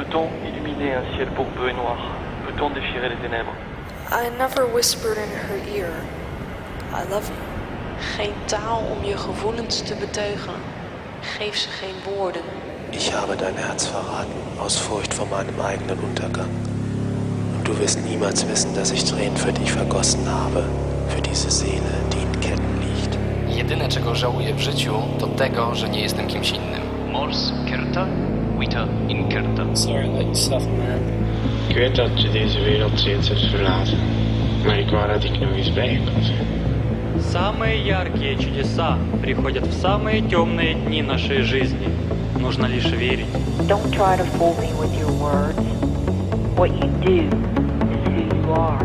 Peut-on illuminer un ciel pourbeux et noir? Peut-on déchirer les ténèbres? I never whispered in her ear, I love you. Geen taal om je gevoelens te beteugelen. Geef ze geen woorden. Ich habe dein Herz verraten, aus Furcht vor meinem eigenen Untergang. Und du wirst niemals wissen, dass ich Tränen für dich vergossen habe, für diese Seele, die in Ketten liegt. Jedyne, czego żałuję w życiu, to tego, że nie jestem kimś innym. Mors Kerta, Vita in Kerta. Sorry that you suffer, man. Ik weet dat je deze wereld steeds hebt verlaten, maar ik wou dat ik nog eens bij je kon zijn. Самые яркие чудеса приходят в самые темные дни нашей жизни. Нужно лишь верить. Don't try to fool me with your words. What you do is who you are.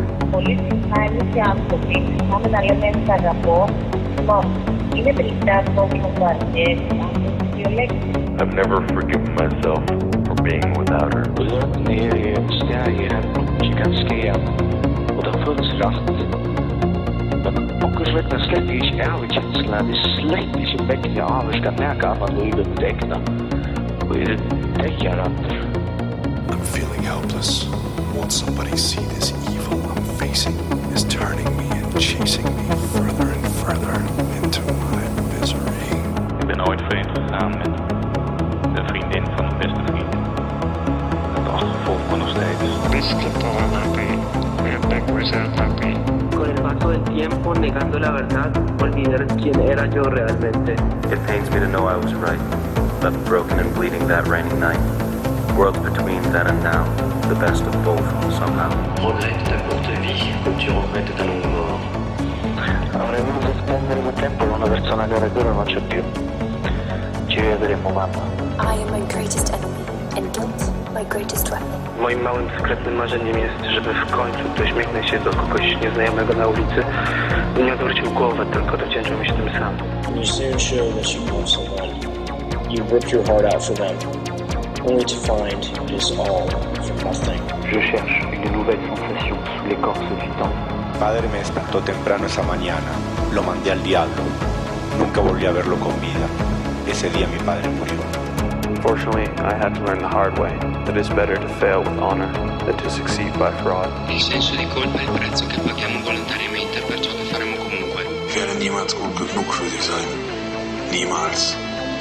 I've never forgiven myself for being without her. Wanneer je sterren hebt, je kan skiën. Och den födelsedagen. Men också vet man släpper ju kärlekskänslan, det släpper sig verkligen av. Jag ska märka att man livet däckna. Och är det däckarander? I'm feeling helpless. Won't somebody see this evil I'm facing is turning me and chasing me further and further into my misery. Ik ben ooit vreemd gegaan met de vriendin van de beste vriend. Het achtervolgt me nog steeds. Con el paso del tiempo, negando la verdad, olvidé quién era yo realmente. It pains me to know I was right. Left broken and bleeding that rainy night. Worlds between then and now. The best of both, somehow. Regrette ta courte vie, comme tu regrettes ta longue mort. Avrei voluto spendere il tempo con una persona cara che ora non c'è più. Ci rivedremo, mamma. I am my greatest enemy, and guilt my greatest weapon. Moim małym, sekretnym marzeniem jest, żeby w końcu uśmiechnąć się do kogoś nieznajomego na ulicy i nie odwrócił głowę, tylko dowdzięczył mi się tym sam. You soon show that you love somebody. You ripped your heart out for them, only to find it is all for nothing. Je cherche une nouvelle sensation sous l'écorce du temps. Padre me despertó temprano esa mañana. Lo mandé al diablo. Nunca volví a verlo con vida. Ese día mi padre murió. Unfortunately, I had to learn the hard way that it's better to fail with honor than to succeed by fraud. Il senso di colpa è il prezzo che paghiamo volontariamente per ciò che faremo comunque. Ich werde niemals gut genug für dich sein. Niemals.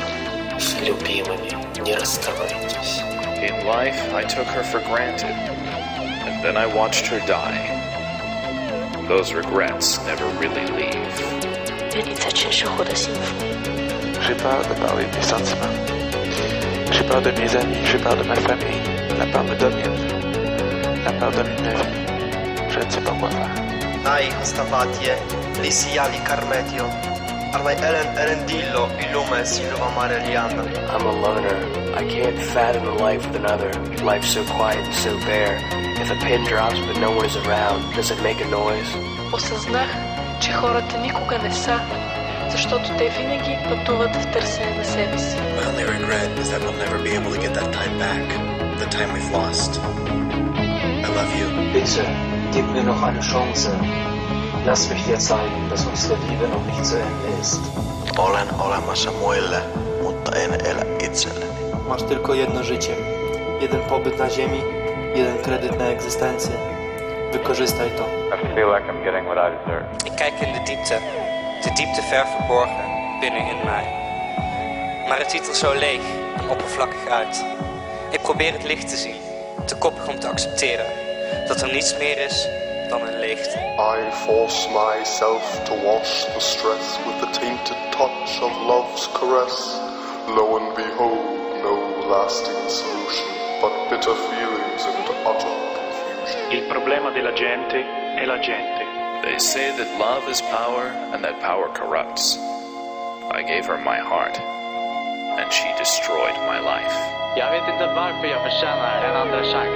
Любимыми, не расставайтесь. In life, I took her for granted, and then I watched her die. Those regrets never really leave. 愿你在城市获得幸福。 J'ai peur de parler de mes sentiments. J'ai peur de mes amis, j'ai peur de ma famille. La peur me domine. La peur domine ma vie. Je ne sais pas quoi faire. Ai Astavatie, Lisiali Carmetio, Armai Elendillo, Illume Silva Mareliana. I'm a loner. I can't fathom a life with another. Life's so quiet and so bare. If a pin drops but no one is around, does it make a noise? Осъзнах, че хората никога не са, защото те винаги пътуват в търсене на себе си. My only regret is that we'll never be able to get that time back. The time we've lost. I love you. Bitte, gib mir noch eine Chance. Lass mich dir zeigen, dass unsere Liebe noch nicht zu Ende ist. Olen olemassa muille, mutta en elä itselleni. Masz tylko jedno życie. Jeden pobyt na ziemi, jeden kredyt na egzystencję. Wykorzystaj to. I feel like I'm getting what I deserve. Ik kijk in de diepte ver verborgen, binnenin mij. Maar het ziet er zo leeg en oppervlakkig uit. Ik probeer het licht te zien, te koppig om te accepteren dat er niets meer is dan een leegte. I force myself to wash the stress with the tainted touch of love's caress. Lo and behold, no lasting solution, but bitter feelings and utter confusion. Il problema della gente è la gente. They say that love is power and that power corrupts. I gave her my heart, and she destroyed my life. Jag vet inte varför jag förtjänar en andra chans.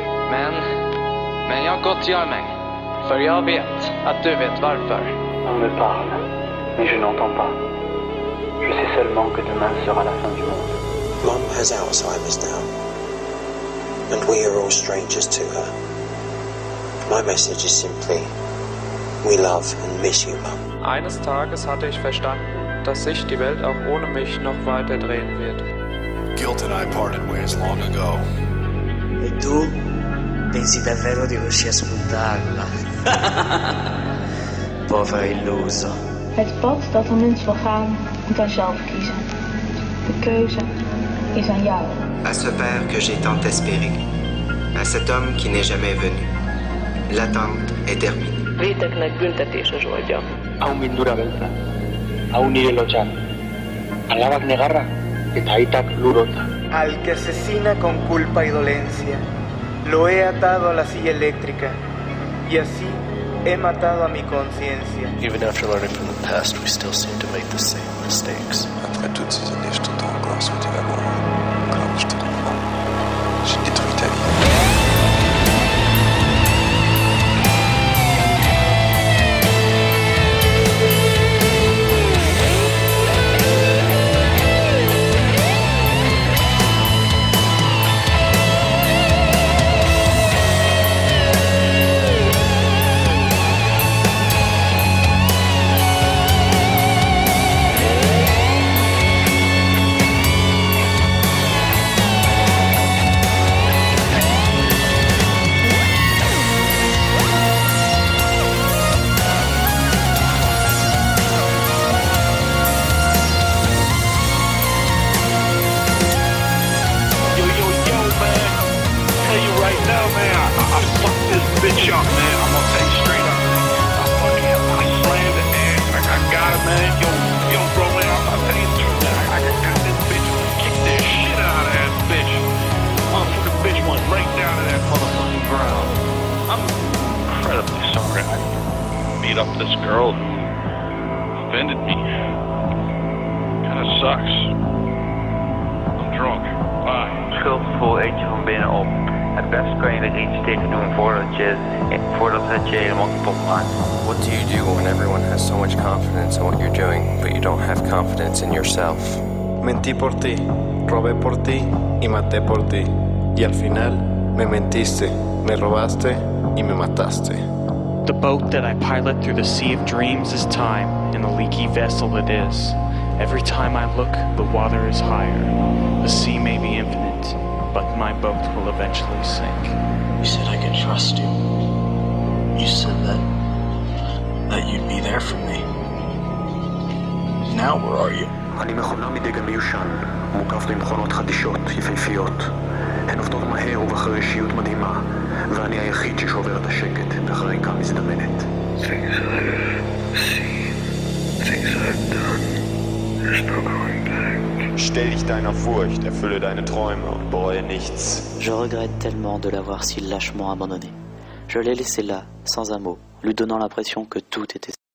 Men jag gottgör mig. För jag vet att du vet varför. On me parle, mais je n'entends pas. Je sais seulement que demain sera la fin du monde. Mum has Alzheimer's now, and we are all strangers to her. My message is simply, we love and miss you, Mum. Eines Tages hatte ich verstanden, dass sich die Welt auch ohne mich noch weiter drehen wird. Guilt and I parted ways long ago. E tu? Pensi davvero di riuscire a spuntarla? Povero illuso. Het pad dat een mens wil gaan, moet hij zelf kiezen. De keuze is aan jou. À ce père que j'ai tant espéré, à cet homme qui n'est jamais venu. L'attente est terminée. Réteknek büntetése zsoldja. Hau mindura beltza, hau nire lotxa. Alabak negarra, eta aitak lurota. Al que asesina con culpa y dolencia, lo he atado a la silla eléctrica, y así he matado a mi conciencia. Even after learning from the past, we still seem to make the same mistakes. Après toutes ces années, je t'entends encore souhaiter la mort. Comme je te demande, j'ai détruit ta vie. Bitch up, man. I'm gonna tell you straight up, man. I slammed the ass. I got it, man. Yo, bro, man. I'll tell you the truth, man. I got this bitch. Kick the shit out of that bitch. Motherfucking bitch went right down to that motherfucking ground. I'm incredibly sorry. I beat up this girl who offended me. Kinda sucks. I'm drunk. Bye. Schuldgevoel eet je van binnen op. Het best kan je er iets tegen doen voordat het je helemaal kapot maakt. What do you do when everyone has so much confidence in what you're doing, but you don't have confidence in yourself? Mentí por ti, robé por ti y maté por ti. Y al final me mentiste, me robaste y me mataste. The boat that I pilot through the sea of dreams is time, and the leaky vessel it is. Every time I look, the water is higher. The sea may be infinite, but my boat will eventually sink. You said I could trust you. You said that you'd be there for me. Now where are you? אני מכונה מדגם מיושן, מוקף במכונות חדישות, יפהפיות. הן עובדות מהר ובחרישיות מדהימה, ואני היחיד ששובר את השקט בחריקה מזדמנת. Things I've seen, things I've done, there's no going back. Stell dich deiner Furcht, erfülle deine Träume und bereue nichts. Je regrette tellement de l'avoir si lâchement abandonné. Je l'ai laissé là, sans un mot, lui donnant l'impression que tout était